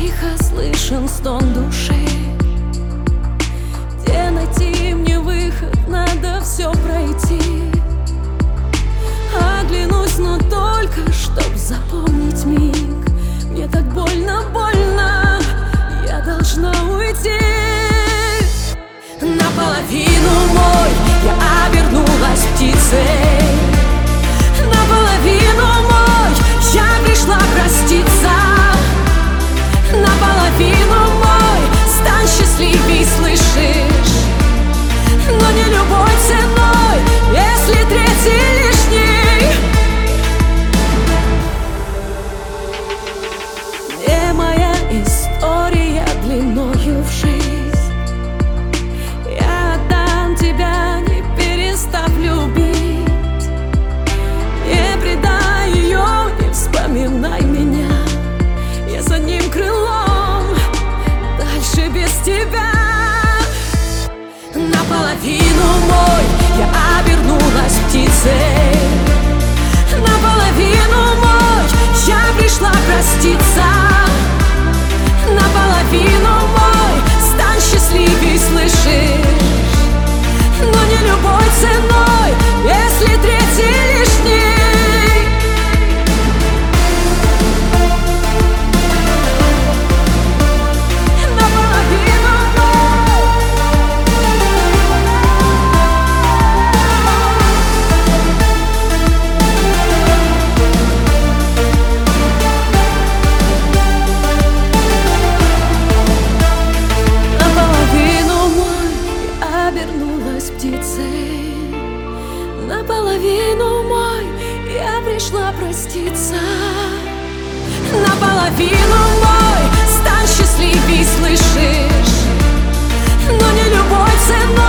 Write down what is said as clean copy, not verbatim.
Тихо слышен стон души. Где найти мне выход? Надо все пройти. Оглянусь, но только чтоб запомнить миг. Мне так больно, больно, я должна уйти. Наполовину мой, я обернулась птицей. Наполовину мой, я пришла проститься. Наполовину мой, стань счастливей, слышишь? Но не любой ценой, если третий лишний. Где моя история длиною в жизнь? Я отдам тебя, не перестав любить. Не предай ее, не вспоминай меня. Я за одним крылом, дальше без тебя. Наполовину мой, я обернулась птицей. Наполовину мой, я пришла проститься. Наполовину мой, стань счастливей, слышишь? Но не любой ценой, если третий лишний. Наполовину мой, я пришла проститься. Наполовину мой, стань счастливей, слышишь? Но не любой ценой.